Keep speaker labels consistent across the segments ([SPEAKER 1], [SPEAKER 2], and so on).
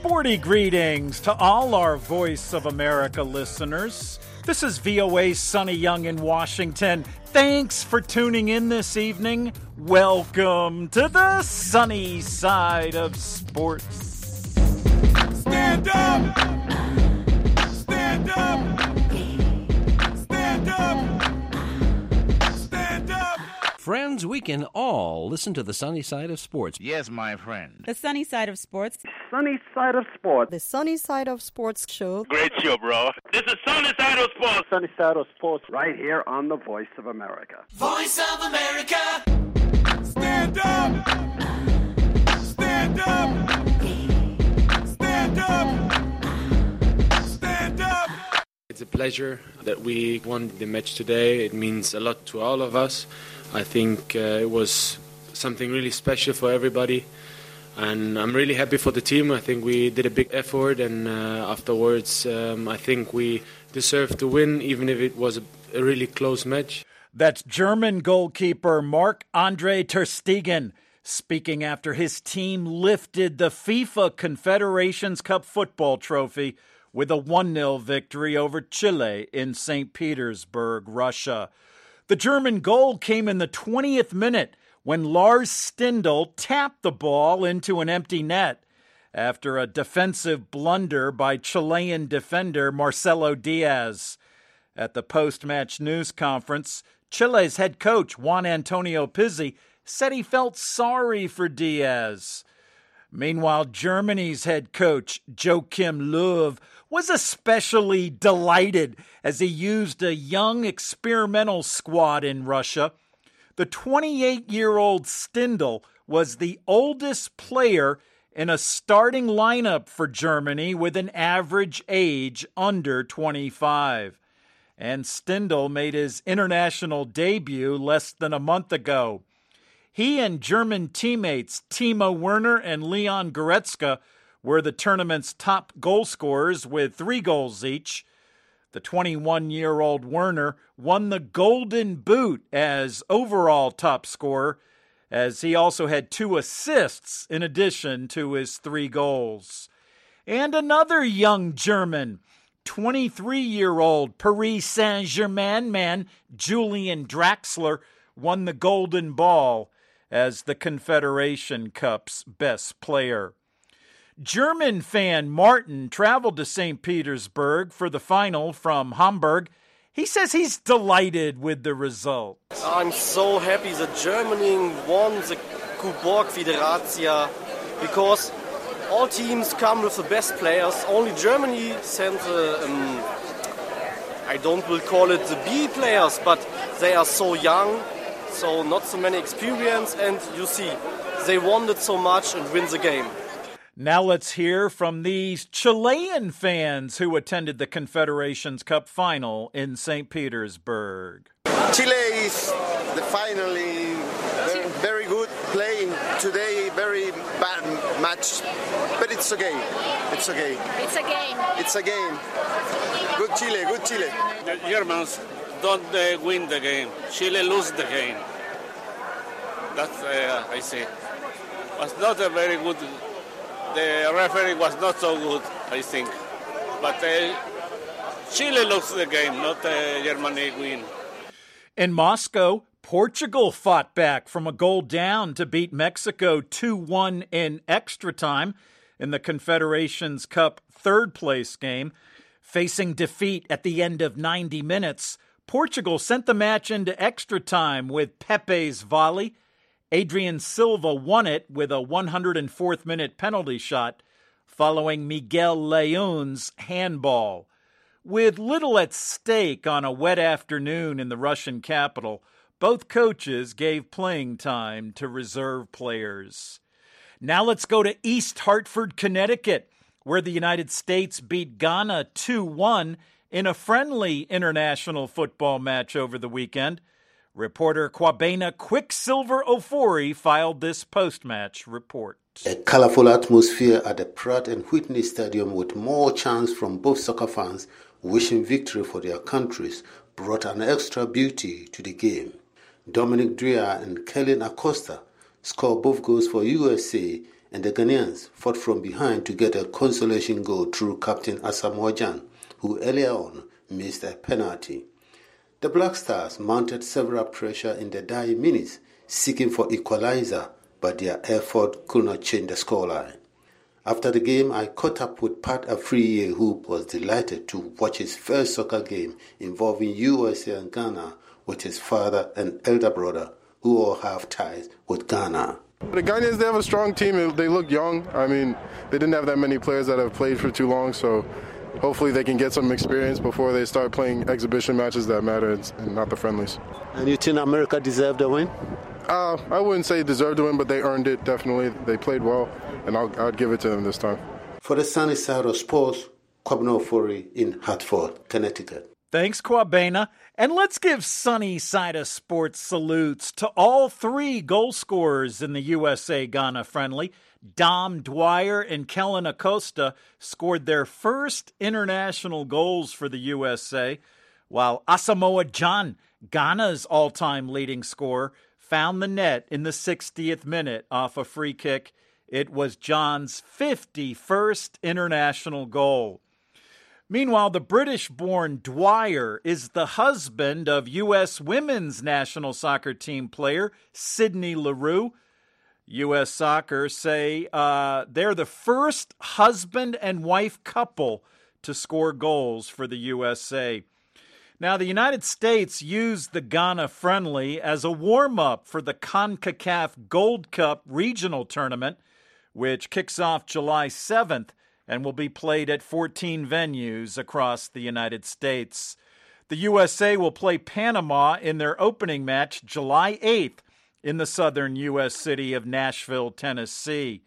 [SPEAKER 1] Sporty greetings to all our Voice of America listeners. This is VOA's Sonny Young in Washington. Thanks for tuning in this evening. Welcome to the sunny side of sports.
[SPEAKER 2] Stand up! Stand up! Stand up! Stand up!
[SPEAKER 3] Friends, we can all listen to the sunny side of sports.
[SPEAKER 4] Yes, my friend.
[SPEAKER 5] The Sunny Side of Sports.
[SPEAKER 6] Sunny Side of Sports.
[SPEAKER 7] The Sunny Side of Sports show.
[SPEAKER 4] Great show, bro. This is Sunny Side of Sports.
[SPEAKER 6] Sunny Side of Sports right here on the Voice of America.
[SPEAKER 2] Voice of America! Stand up! Stand up! Stand up! Stand up!
[SPEAKER 8] It's a pleasure that we won the match today. It means a lot to all of us. I think it was something really special for everybody. And I'm really happy for the team. I think we did a big effort, and afterwards I think we deserved to win, even if it was a really close match.
[SPEAKER 1] That's German goalkeeper Marc-Andre ter Stegen speaking after his team lifted the FIFA Confederations Cup football trophy with a 1-0 victory over Chile in St. Petersburg, Russia. The German goal came in the 20th minute when Lars Stindl tapped the ball into an empty net after a defensive blunder by Chilean defender Marcelo Diaz. At the post-match news conference, Chile's head coach Juan Antonio Pizzi said he felt sorry for Diaz. Meanwhile, Germany's head coach Joachim Löw was especially delighted as he used a young experimental squad in Russia. The 28-year-old Stindl was the oldest player in a starting lineup for Germany with an average age under 25. And Stindl made his international debut less than a month ago. He and German teammates Timo Werner and Leon Goretzka were the tournament's top goal scorers with 3 goals each. The 21-year-old Werner won the Golden Boot as overall top scorer, as he also had 2 assists in addition to his 3 goals. And another young German, 23-year-old Paris Saint-Germain man Julian Draxler, won the Golden Ball as the Confederation Cup's best player. German fan Martin traveled to St. Petersburg for the final from Hamburg. He says he's delighted with the result.
[SPEAKER 9] I'm so happy that Germany won the Coburg Federatia because all teams come with the best players. Only Germany sent I don't will call it the B players, but they are so young, so not so many experience, and you see, they wanted so much and win the game.
[SPEAKER 1] Now let's hear from these Chilean fans who attended the Confederations Cup final in St. Petersburg.
[SPEAKER 10] Chile is finally very good playing today, very bad match, but it's okay. It's okay.
[SPEAKER 11] It's a game.
[SPEAKER 10] It's a game. Good Chile, good Chile.
[SPEAKER 12] The Germans don't win the game. Chile lose the game. That's I see. Was not a very good. The referee was not so good, I think. But Chile lost the game, not Germany win.
[SPEAKER 1] In Moscow, Portugal fought back from a goal down to beat Mexico 2-1 in extra time in the Confederations Cup third-place game. Facing defeat at the end of 90 minutes, Portugal sent the match into extra time with Pepe's volley. Adrian Silva won it with a 104th-minute penalty shot following Miguel León's handball. With little at stake on a wet afternoon in the Russian capital, both coaches gave playing time to reserve players. Now let's go to East Hartford, Connecticut, where the United States beat Ghana 2-1 in a friendly international football match over the weekend. Reporter Kwabena Quicksilver Ofori filed this post-match report.
[SPEAKER 13] A colorful atmosphere at the Pratt and Whitney Stadium with more chants from both soccer fans wishing victory for their countries brought an extra beauty to the game. Dominic Drea and Kellen Acosta scored both goals for USA and the Ghanaians fought from behind to get a consolation goal through Captain Asamoah Gyan, who earlier on missed a penalty. The Black Stars mounted several pressure in the dying minutes, seeking for equalizer, but their effort could not change the scoreline. After the game, I caught up with Pat Afriye, who was delighted to watch his first soccer game involving USA and Ghana with his father and elder brother, who all have ties with Ghana.
[SPEAKER 5] The Ghanaians, they have a strong team. They look young. I mean, they didn't have that many players that have played for too long, so hopefully they can get some experience before they start playing exhibition matches that matter and not the friendlies.
[SPEAKER 13] And you think America deserved the win?
[SPEAKER 5] I wouldn't say deserved to win, but they earned it, definitely. They played well, and I'd give it to them this time.
[SPEAKER 13] For the Sunny Side of Sports, Kwabena Ofori in Hartford, Connecticut.
[SPEAKER 1] Thanks, Kwabena. And let's give Sunny Side of Sports salutes to all three goal scorers in the USA-Ghana friendly. Dom Dwyer and Kellen Acosta scored their first international goals for the USA, while Asamoah Gyan, Ghana's all-time leading scorer, found the net in the 60th minute off a free kick. It was Gyan's 51st international goal. Meanwhile, the British-born Dwyer is the husband of U.S. women's national soccer team player Sydney Leroux. U.S. Soccer say they're the first husband and wife couple to score goals for the USA. Now, the United States used the Ghana friendly as a warm-up for the CONCACAF Gold Cup regional tournament, which kicks off July 7th and will be played at 14 venues across the United States. The USA will play Panama in their opening match July 8th in the southern U.S. city of Nashville, Tennessee.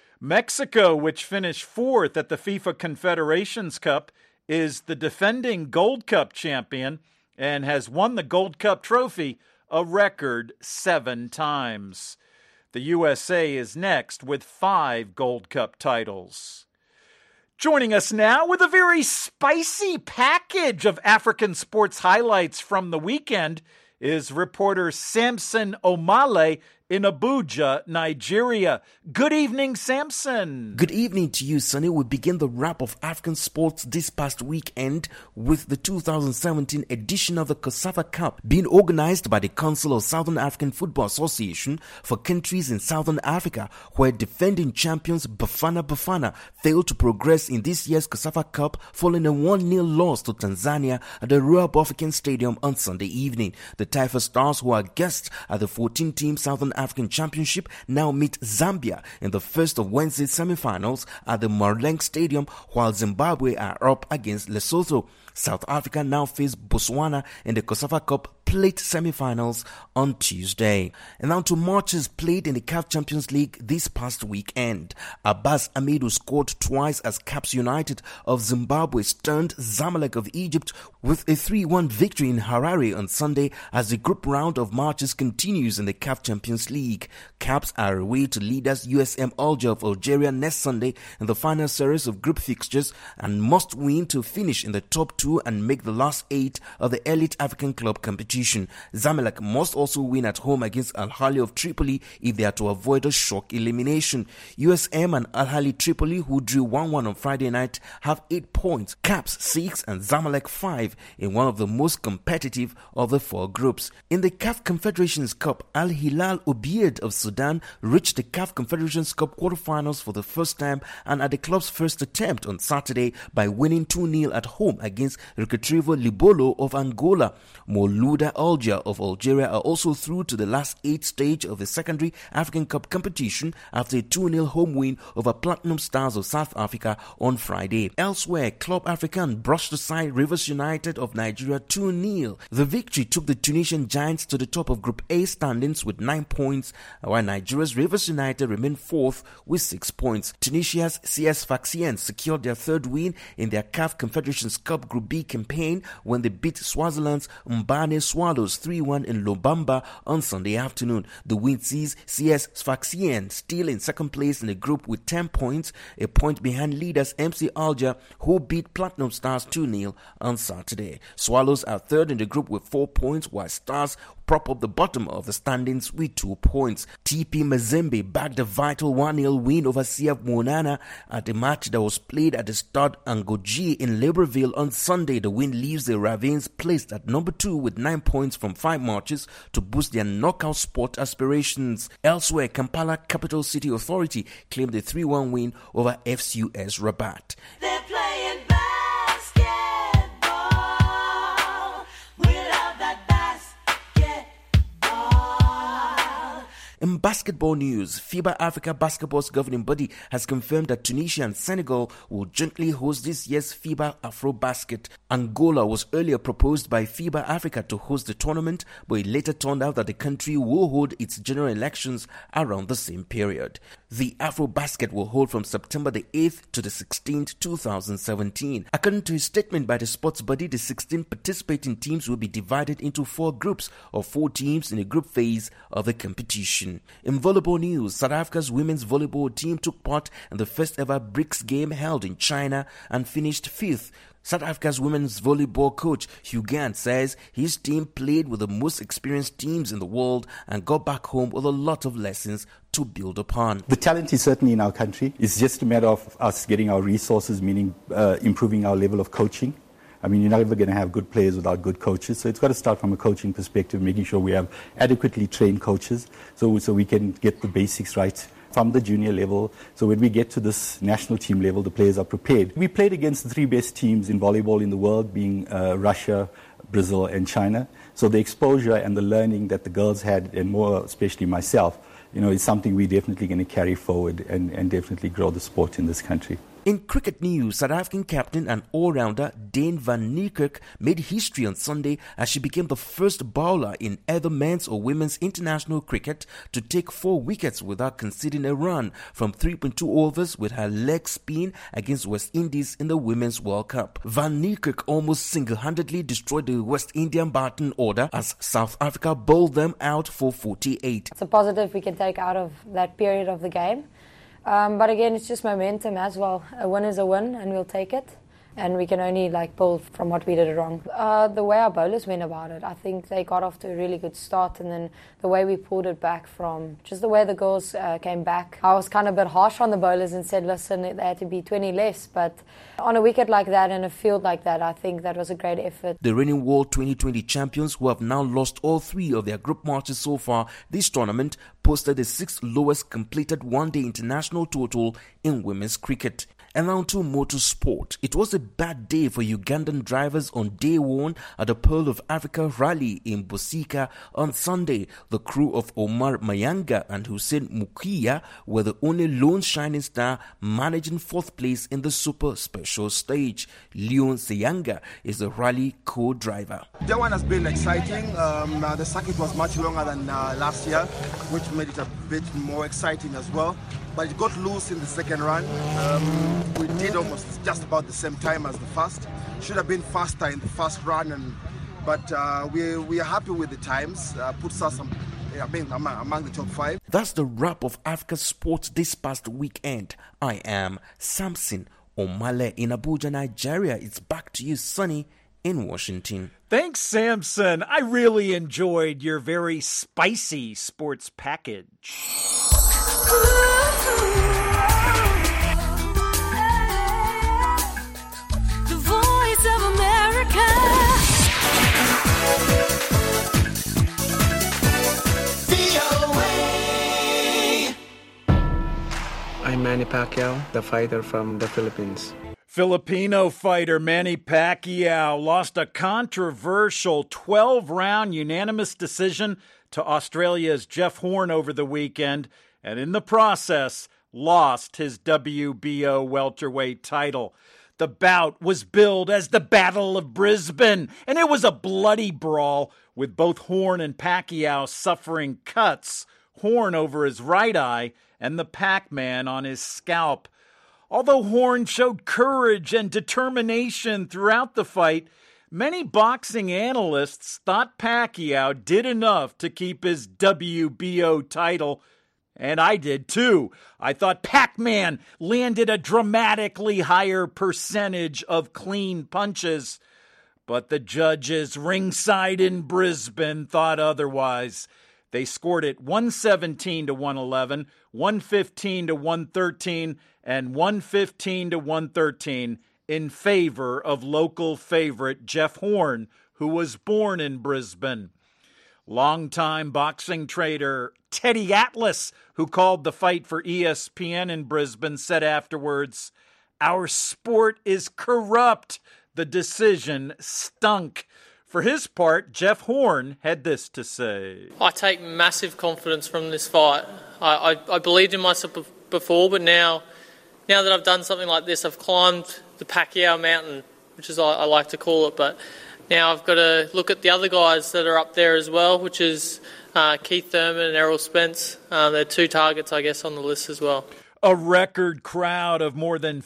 [SPEAKER 1] Mexico, which finished fourth at the FIFA Confederations Cup, is the defending Gold Cup champion and has won the Gold Cup trophy a record 7 times. The USA is next with 5 Gold Cup titles. Joining us now with a very spicy package of African sports highlights from the weekend is reporter Samson Omale in Abuja, Nigeria. Good evening, Samson.
[SPEAKER 11] Good evening to you, Sonny. We begin the wrap of African sports this past weekend with the 2017 edition of the COSAFA Cup being organized by the Council of Southern African Football Association for countries in Southern Africa, where defending champions Bafana failed to progress in this year's COSAFA Cup following a 1-0 loss to Tanzania at the Royal Bafokeng Stadium on Sunday evening. The Taifa Stars, who are guests at the 14-team Southern African Championship, now meet Zambia in the first of Wednesday's semi-finals at the Marleng Stadium, while Zimbabwe are up against Lesotho. South Africa now face Botswana in the COSAFA Cup plate semi-finals on Tuesday. And now to matches played in the CAF Champions League this past weekend. Abbas Amidu scored twice as Caps United of Zimbabwe stunned Zamalek of Egypt with a 3-1 victory in Harare on Sunday as the group round of matches continues in the CAF Champions League. Caps are away to leaders USM Alger of Algeria next Sunday in the final series of group fixtures and must win to finish in the top 2 and make the last 8 of the Elite African Club competition. Zamalek must also win at home against Al Ahly of Tripoli if they are to avoid a shock elimination. USM and Al Ahly Tripoli, who drew 1-1 on Friday night, have 8 points, Caps 6 and Zamalek 5 in one of the most competitive of the 4 groups. In the CAF Confederations Cup, Al Hilal Obeid of Sudan reached the CAF Confederations Cup quarterfinals for the first time and at the club's first attempt on Saturday by winning 2-0 at home against Recreativo Libolo of Angola. Moluda Alger of Algeria are also through to the last 8 stage of the secondary African Cup competition after a 2-0 home win over Platinum Stars of South Africa on Friday. Elsewhere, Club African brushed aside Rivers United of Nigeria 2-0. The victory took the Tunisian Giants to the top of Group A standings with 9 points, while Nigeria's Rivers United remained 4th with 6 points. Tunisia's CS Sfaxien secured their 3rd win in their CAF Confederations Cup Group B campaign when they beat Swaziland's Mbane Swallows 3-1 in Lobamba on Sunday afternoon. The win sees CS Sfaxien still in second place in the group with 10 points, a point behind leaders MC Alger, who beat Platinum Stars 2-0 on Saturday. Swallows are 3rd in the group with 4 points, while Stars prop up the bottom of the standings with 2 points. TP Mazembe bagged a vital 1-0 win over CF Mounana at a match that was played at the Stade Ngoji in Libreville on Sunday. The win leaves the Ravens placed at number 2 with 9 points from 5 matches to boost their knockout spot aspirations. Elsewhere, Kampala Capital City Authority claimed a 3-1 win over FCUS Rabat.
[SPEAKER 2] They're playing basketball without that basketball.
[SPEAKER 11] In basketball news, FIBA Africa Basketball's governing body has confirmed that Tunisia and Senegal will jointly host this year's FIBA AfroBasket. Angola was earlier proposed by FIBA Africa to host the tournament, but it later turned out that the country will hold its general elections around the same period. The AfroBasket will hold from September the 8th to the 16th, 2017. According to a statement by the sports body, the 16 participating teams will be divided into 4 groups of 4 teams in a group phase of the competition. In volleyball news, South Africa's women's volleyball team took part in the first ever BRICS game held in China and finished 5th. South Africa's women's volleyball coach Hugh Gant says his team played with the most experienced teams in the world and got back home with a lot of lessons to build upon.
[SPEAKER 14] The talent is certainly in our country. It's just a matter of us getting our resources, meaning improving our level of coaching. I mean, you're not ever going to have good players without good coaches. So it's got to start from a coaching perspective, making sure we have adequately trained coaches so we can get the basics right from the junior level. So when we get to this national team level, the players are prepared. We played against the 3 best teams in volleyball in the world, being Russia, Brazil, and China. So the exposure and the learning that the girls had, and more especially myself, is something we're definitely going to carry forward and definitely grow the sport in this country.
[SPEAKER 11] In cricket news, South African captain and all-rounder Dane van Niekerk made history on Sunday as she became the first bowler in either men's or women's international cricket to take 4 wickets without conceding a run from 3.2 overs with her leg spin against West Indies in the Women's World Cup. Van Niekerk almost single-handedly destroyed the West Indian batting order as South Africa bowled them out for 48.
[SPEAKER 15] It's a positive we can take out of that period of the game. But again, it's just momentum as well. A win is a win, and we'll take it. And we can only build from what we did wrong. The way our bowlers went about it, I think they got off to a really good start. And then the way we pulled it back from just the way the girls came back. I was kind of a bit harsh on the bowlers and said, listen, they had to be 20 less. But on a wicket like that and a field like that, I think that was a great effort.
[SPEAKER 11] The reigning World 2020 champions, who have now lost all 3 of their group matches so far this tournament, posted the 6th lowest completed one-day international total in women's cricket. And now to motorsport. It was a bad day for Ugandan drivers on day 1 at the Pearl of Africa rally in Bosika on Sunday. The crew of Omar Mayanga and Hussein Mukia were the only lone shining star managing 4th place in the super special stage. Leon Seyanga is the rally co-driver.
[SPEAKER 16] That one has been exciting. The circuit was much longer than last year, which made it a bit more exciting as well. But it got loose in the second run. We did almost just about the same time as the first. Should have been faster in the first run, but we are happy with the times. Puts us among the top 5.
[SPEAKER 11] That's the wrap of Africa Sports this past weekend. I am Samson Omale in Abuja, Nigeria. It's back to you, Sonny, in Washington.
[SPEAKER 1] Thanks, Samson. I really enjoyed your very spicy sports package.
[SPEAKER 2] The Voice of America. VOA.
[SPEAKER 17] I'm Manny Pacquiao, the fighter from the Philippines.
[SPEAKER 1] Filipino fighter Manny Pacquiao lost a controversial 12-round unanimous decision to Australia's Jeff Horn over the weekend, and in the process, lost his WBO welterweight title. The bout was billed as the Battle of Brisbane, and it was a bloody brawl, with both Horn and Pacquiao suffering cuts, Horn over his right eye and the Pac-Man on his scalp. Although Horn showed courage and determination throughout the fight, many boxing analysts thought Pacquiao did enough to keep his WBO title, and I did too. I thought Pac-Man landed a dramatically higher percentage of clean punches. but the judges ringside in Brisbane thought otherwise. They scored it 117 to 111, 115 to 113, and 115 to 113 in favor of local favorite Jeff Horn, who was born in Brisbane. Longtime boxing trader Teddy Atlas, who called the fight for ESPN in Brisbane, said afterwards, "Our sport is corrupt. The decision stunk." For his part, Jeff Horn had this to say.
[SPEAKER 18] I take massive confidence from this fight. I believed in myself before, but now that I've done something like this, I've climbed the Pacquiao mountain, which is I like to call it, but now I've got to look at the other guys that are up there as well, which is Keith Thurman and Errol Spence. They're two targets, I guess, on the list as well.
[SPEAKER 1] A record crowd of more than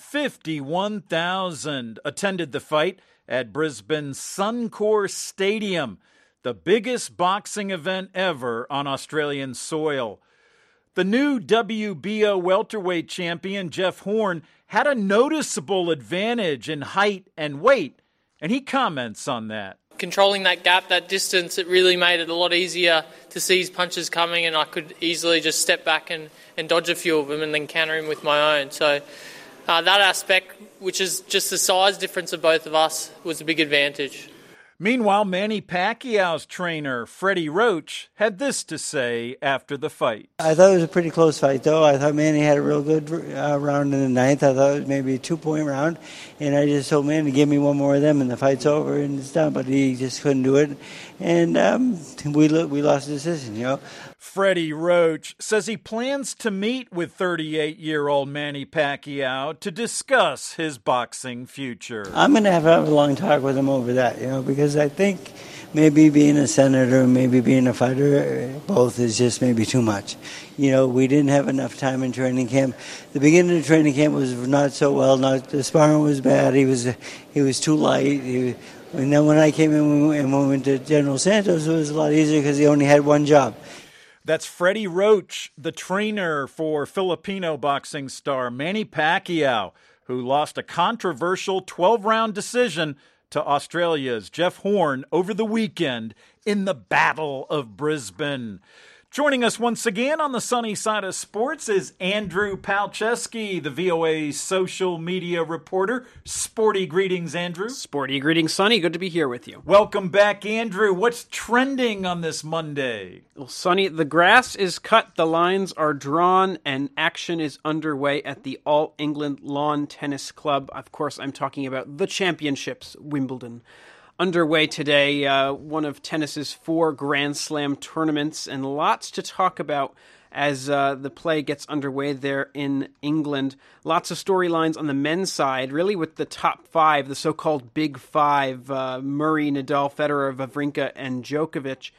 [SPEAKER 1] 51,000 attended the fight at Brisbane's Suncorp Stadium, the biggest boxing event ever on Australian soil. The new WBO welterweight champion, Jeff Horn, had a noticeable advantage in height and weight, and he comments on that.
[SPEAKER 18] Controlling that gap, that distance, it really made it a lot easier to see his punches coming, and I could easily just step back and dodge a few of them and then counter him with my own. So that aspect, which is just the size difference of both of us, was a big advantage.
[SPEAKER 1] Meanwhile, Manny Pacquiao's trainer, Freddie Roach, had this to say after the fight.
[SPEAKER 19] I thought it was a pretty close fight, though. I thought Manny had a real good round in the ninth. I thought it was maybe a 2-point round. And I just told Manny to give me one more of them and the fight's over and it's done. But he just couldn't do it. And we lost the decision, you know.
[SPEAKER 1] Freddie Roach says he plans to meet with 38-year-old Manny Pacquiao to discuss his boxing future.
[SPEAKER 19] I'm going to have a long talk with him over that, you know, because I think maybe being a senator, maybe being a fighter, both is just maybe too much. You know, we didn't have enough time in training camp. The beginning of training camp was not so well. The sparring was bad. He was too light. And then when I came in and we went to General Santos, it was a lot easier because he only had one job.
[SPEAKER 1] That's Freddie Roach, the trainer for Filipino boxing star Manny Pacquiao, who lost a controversial 12-round decision to Australia's Jeff Horn over the weekend in the Battle of Brisbane. Joining us once again on the sunny side of sports is Andrew Palczewski, the VOA social media reporter. Sporty greetings, Andrew.
[SPEAKER 20] Sporty greetings, Sonny. Good to be here with you.
[SPEAKER 1] Welcome back, Andrew. What's trending on this Monday?
[SPEAKER 20] Well, Sonny, the grass is cut, the lines are drawn, and action is underway at the All England Lawn Tennis Club. Of course, I'm talking about the championships, Wimbledon. Underway today, one of tennis's 4 Grand Slam tournaments, and lots to talk about as the play gets underway there in England. Lots of storylines on the men's side, really with the top 5, the so-called Big 5, Murray, Nadal, Federer, Wawrinka, and Djokovic.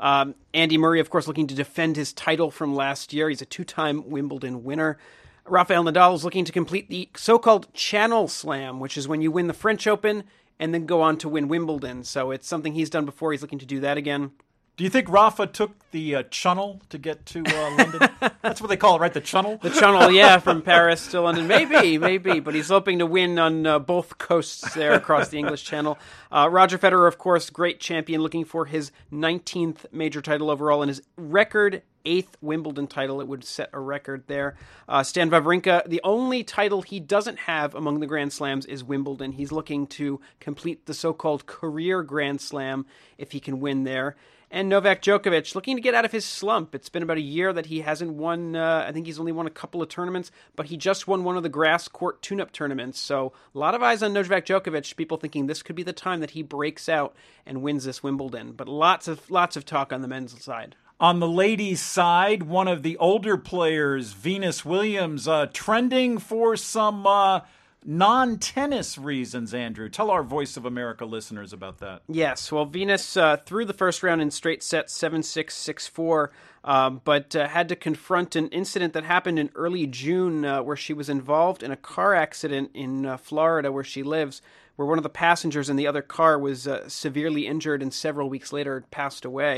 [SPEAKER 20] Andy Murray, of course, looking to defend his title from last year. He's a 2-time Wimbledon winner. Rafael Nadal is looking to complete the so-called Channel Slam, which is when you win the French Open and then go on to win Wimbledon. So it's something he's done before. He's looking to do that again.
[SPEAKER 1] Do you think Rafa took the Channel to get to London? That's what they call it, right? The Channel?
[SPEAKER 20] The Channel, yeah, from Paris to London. Maybe. But he's hoping to win on both coasts there across the English Channel. Roger Federer, of course, great champion, looking for his 19th major title overall and his record 8th Wimbledon title. It would set a record there. Stan Wawrinka, the only title he doesn't have among the Grand Slams is Wimbledon. He's looking to complete the so-called career Grand Slam if he can win there. And Novak Djokovic looking to get out of his slump. It's been about a year that he hasn't won. I think he's only won a couple of tournaments, but he just won one of the grass court tune-up tournaments. So a lot of eyes on Novak Djokovic. People thinking this could be the time that he breaks out and wins this Wimbledon. But lots of talk on the men's side.
[SPEAKER 1] On the ladies' side, one of the older players, Venus Williams, trending for some non-tennis reasons, Andrew. Tell our Voice of America listeners about that.
[SPEAKER 20] Yes, well, Venus threw the first round in straight sets, 7-6, 6-4, but had to confront an incident that happened in early June where she was involved in a car accident in Florida where she lives, where one of the passengers in the other car was severely injured and several weeks later passed away.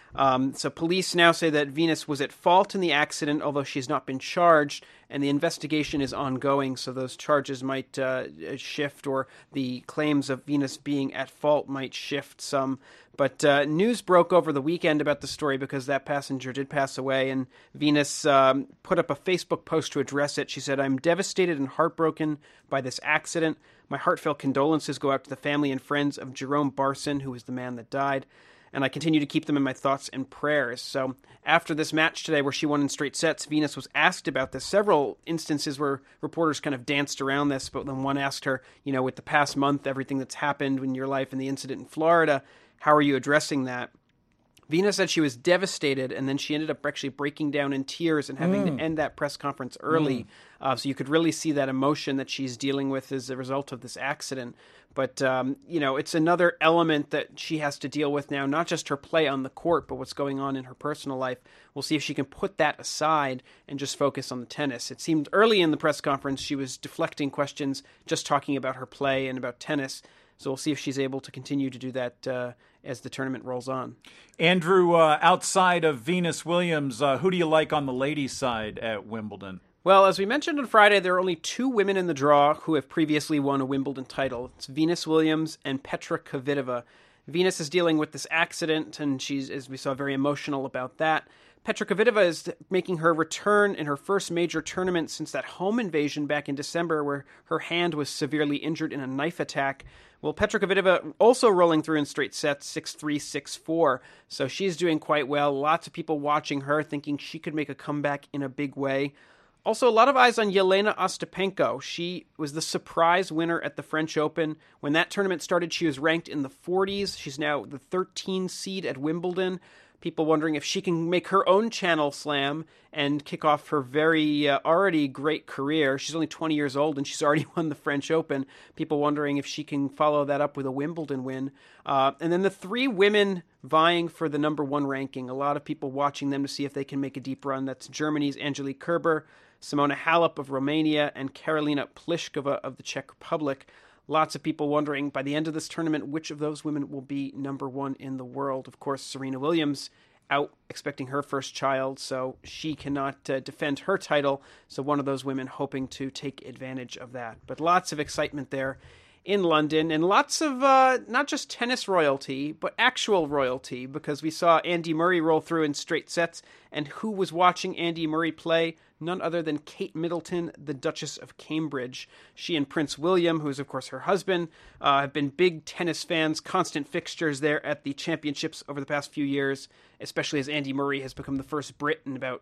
[SPEAKER 20] So police now say that Venus was at fault in the accident, although she's not been charged, and the investigation is ongoing, so those charges might shift, or the claims of Venus being at fault might shift some. But news broke over the weekend about the story because that passenger did pass away, and Venus put up a Facebook post to address it. She said, "I'm devastated and heartbroken by this accident. My heartfelt condolences go out to the family and friends of Jerome Barson, who was the man that died. And I continue to keep them in my thoughts and prayers." So after this match today where she won in straight sets, Venus was asked about this. Several instances where reporters kind of danced around this, but then one asked her, with the past month, everything that's happened in your life and the incident in Florida, how are you addressing that? Venus said she was devastated, and then she ended up actually breaking down in tears and having to end that press conference early. So you could really see that emotion that she's dealing with as a result of this accident. But, it's another element that she has to deal with now, not just her play on the court, but what's going on in her personal life. We'll see if she can put that aside and just focus on the tennis. It seemed early in the press conference she was deflecting questions, just talking about her play and about tennis. So we'll see if she's able to continue to do that as the tournament rolls on.
[SPEAKER 1] Andrew, outside of Venus Williams, who do you like on the ladies' side at Wimbledon?
[SPEAKER 20] Well, as we mentioned on Friday, there are only 2 women in the draw who have previously won a Wimbledon title. It's Venus Williams and Petra Kvitova. Venus is dealing with this accident, and she's, as we saw, very emotional about that. Petra Kvitova is making her return in her first major tournament since that home invasion back in December where her hand was severely injured in a knife attack. Well, Petra Kvitova also rolling through in straight sets, 6-3, 6-4. So she's doing quite well. Lots of people watching her, thinking she could make a comeback in a big way. Also, a lot of eyes on Yelena Ostapenko. She was the surprise winner at the French Open. When that tournament started, she was ranked in the 40s. She's now the 13th seed at Wimbledon. People wondering if she can make her own Channel Slam and kick off her very already great career. She's only 20 years old and she's already won the French Open. People wondering if she can follow that up with a Wimbledon win. And then the 3 women vying for the number 1 ranking. A lot of people watching them to see if they can make a deep run. That's Germany's Angelique Kerber, Simona Halep of Romania, and Karolina Pliskova of the Czech Republic. Lots of people wondering by the end of this tournament which of those women will be number 1 in the world. Of course, Serena Williams out expecting her first child, so she cannot defend her title. So one of those women hoping to take advantage of that. But lots of excitement there in London, and lots of not just tennis royalty, but actual royalty, because we saw Andy Murray roll through in straight sets, and who was watching Andy Murray play? None other than Kate Middleton, the Duchess of Cambridge. She and Prince William, who is of course her husband, have been big tennis fans, constant fixtures there at the championships over the past few years, especially as Andy Murray has become the first Brit in about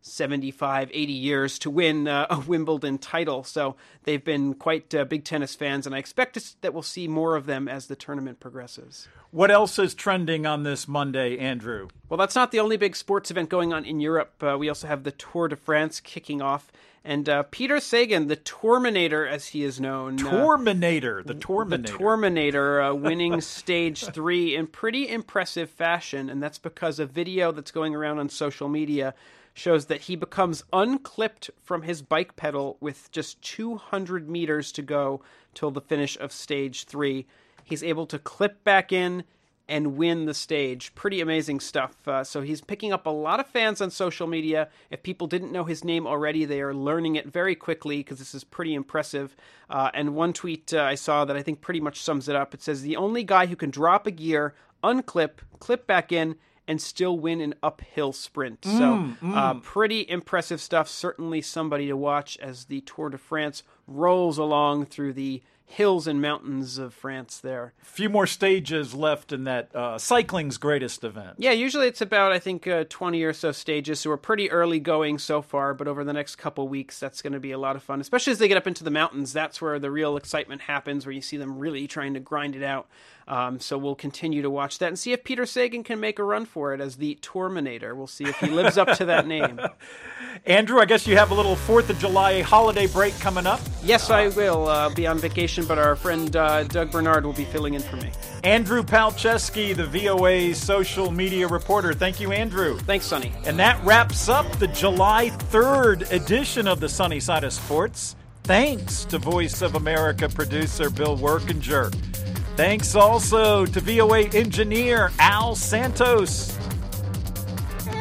[SPEAKER 20] 75, 80 years to win a Wimbledon title. So they've been quite big tennis fans, and I expect that we'll see more of them as the tournament progresses.
[SPEAKER 1] What else is trending on this Monday, Andrew?
[SPEAKER 20] Well, that's not the only big sports event going on in Europe. We also have the Tour de France kicking off. And Peter Sagan, the Tourminator, as he is known.
[SPEAKER 1] The Tourminator, winning stage 3 in pretty impressive fashion. And that's because a video that's going around on social media shows that he becomes unclipped from his bike pedal with just 200 meters to go till the finish of stage 3. He's able to clip back in and win the stage. Pretty amazing stuff. So he's picking up a lot of fans on social media. If people didn't know his name already, they are learning it very quickly because this is pretty impressive. And one tweet I saw that I think pretty much sums it up. It says, the only guy who can drop a gear, unclip, clip back in, and still win an uphill sprint. Pretty impressive stuff. Certainly somebody to watch as the Tour de France rolls along through the hills and mountains of France there. A few more stages left in that cycling's greatest event.
[SPEAKER 20] Yeah, usually it's about, I think, 20 or so stages, so we're pretty early going so far, but over the next couple weeks, that's going to be a lot of fun, especially as they get up into the mountains. That's where the real excitement happens, where you see them really trying to grind it out. So we'll continue to watch that and see if Peter Sagan can make a run for it as the Tourminator. We'll see if he lives up to that name.
[SPEAKER 1] Andrew, I guess you have a little 4th of July holiday break coming up?
[SPEAKER 20] Yes, I will. I'll be on vacation, but our friend Doug Bernard will be filling in for me.
[SPEAKER 1] Andrew Palczewski, the VOA social media reporter. Thank you, Andrew.
[SPEAKER 20] Thanks, Sonny.
[SPEAKER 1] And that wraps up the July 3rd edition of the Sunny Side of Sports. Thanks to Voice of America producer Bill Workinger. Thanks also to VOA engineer Al Santos.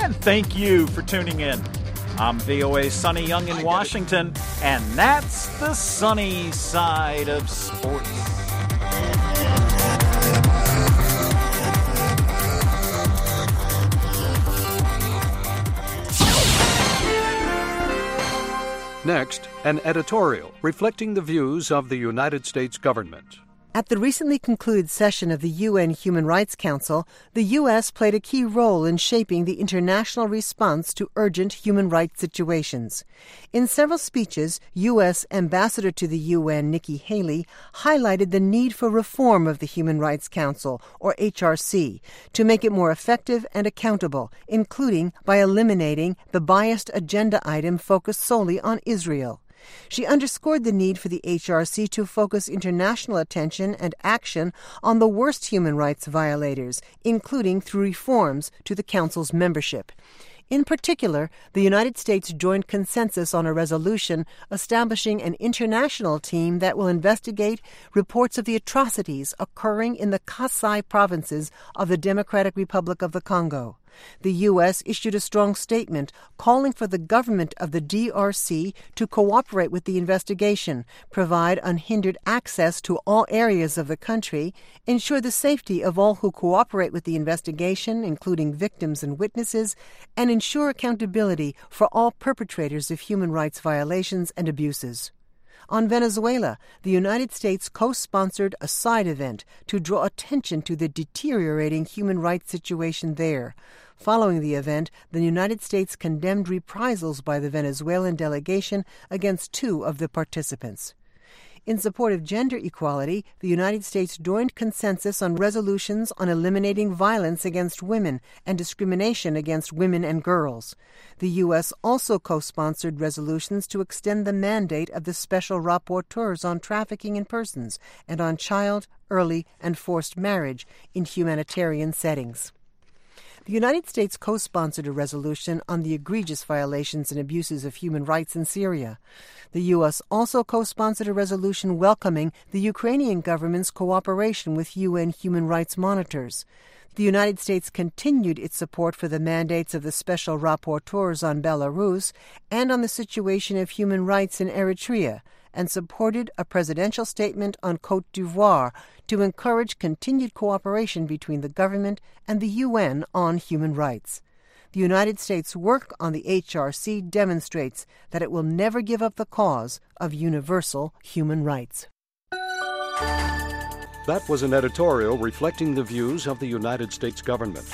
[SPEAKER 1] And thank you for tuning in. I'm VOA's Sonny Young in Washington, and that's the sunny side of sports.
[SPEAKER 21] Next, an editorial reflecting the views of the United States government.
[SPEAKER 22] At the recently concluded session of the UN Human Rights Council, the U.S. played a key role in shaping the international response to urgent human rights situations. In several speeches, U.S. Ambassador to the UN Nikki Haley highlighted the need for reform of the Human Rights Council, or HRC, to make it more effective and accountable, including by eliminating the biased agenda item focused solely on Israel. She underscored the need for the HRC to focus international attention and action on the worst human rights violators, including through reforms to the Council's membership. In particular, the United States joined consensus on a resolution establishing an international team that will investigate reports of the atrocities occurring in the Kasai provinces of the Democratic Republic of the Congo. The U.S. issued a strong statement calling for the government of the DRC to cooperate with the investigation, provide unhindered access to all areas of the country, ensure the safety of all who cooperate with the investigation, including victims and witnesses, and ensure accountability for all perpetrators of human rights violations and abuses. On Venezuela, the United States co-sponsored a side event to draw attention to the deteriorating human rights situation there. Following the event, the United States condemned reprisals by the Venezuelan delegation against two of the participants. In support of gender equality, the United States joined consensus on resolutions on eliminating violence against women and discrimination against women and girls. The U.S. also co-sponsored resolutions to extend the mandate of the special rapporteurs on trafficking in persons and on child, early, and forced marriage in humanitarian settings. The United States co-sponsored a resolution on the egregious violations and abuses of human rights in Syria. The U.S. also co-sponsored a resolution welcoming the Ukrainian government's cooperation with UN human rights monitors. The United States continued its support for the mandates of the special rapporteurs on Belarus and on the situation of human rights in Eritrea, and supported a presidential statement on Côte d'Ivoire to encourage continued cooperation between the government and the UN on human rights. The United States' work on the HRC demonstrates that it will never give up the cause of universal human rights.
[SPEAKER 21] That was an editorial reflecting the views of the United States government.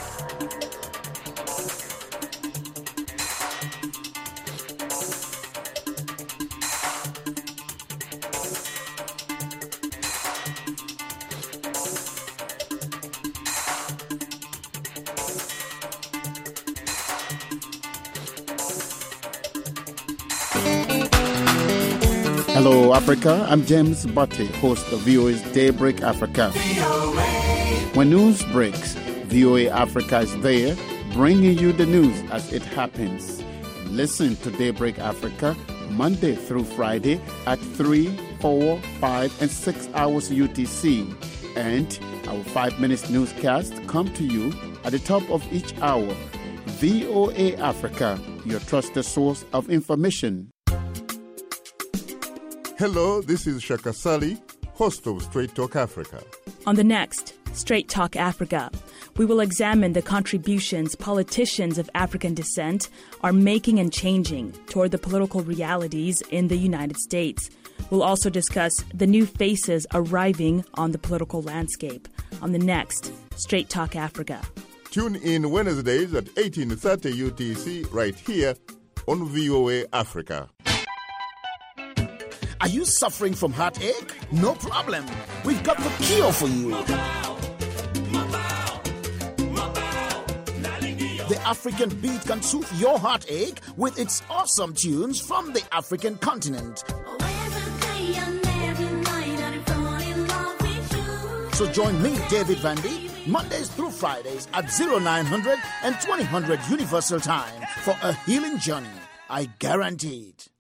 [SPEAKER 23] Hello, Africa. I'm James Butte, host of VOA's Daybreak Africa. When news breaks, VOA Africa is there, bringing you the news as it happens. Listen to Daybreak Africa Monday through Friday at 3, 4, 5, and 6 hours UTC. And our 5-minute newscast come to you at the top of each hour. VOA Africa, your trusted source of information.
[SPEAKER 24] Hello, this is Shaka Sali, host of Straight Talk Africa.
[SPEAKER 25] On the next Straight Talk Africa, we will examine the contributions politicians of African descent are making and changing toward the political realities in the United States. We'll also discuss the new faces arriving on the political landscape on the next Straight Talk Africa.
[SPEAKER 24] Tune in Wednesdays at 18:30 UTC right here on VOA Africa.
[SPEAKER 26] Are you suffering from heartache? No problem. We've got the cure for you. The African Beat can soothe your heartache with its awesome tunes from the African continent. So join me, David Vandy, Mondays through Fridays at 0900 and 2000 Universal Time for a healing journey. I guarantee it.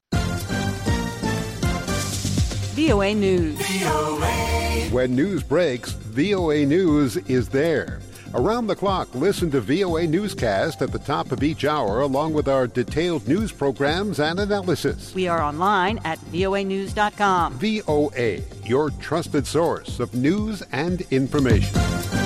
[SPEAKER 27] VOA News.
[SPEAKER 28] When news breaks, VOA News is there.
[SPEAKER 3] Around the clock, listen to VOA Newscast at the top of each hour, along with our detailed news programs and analysis.
[SPEAKER 4] We are online at voanews.com.
[SPEAKER 3] VOA, your trusted source of news and information.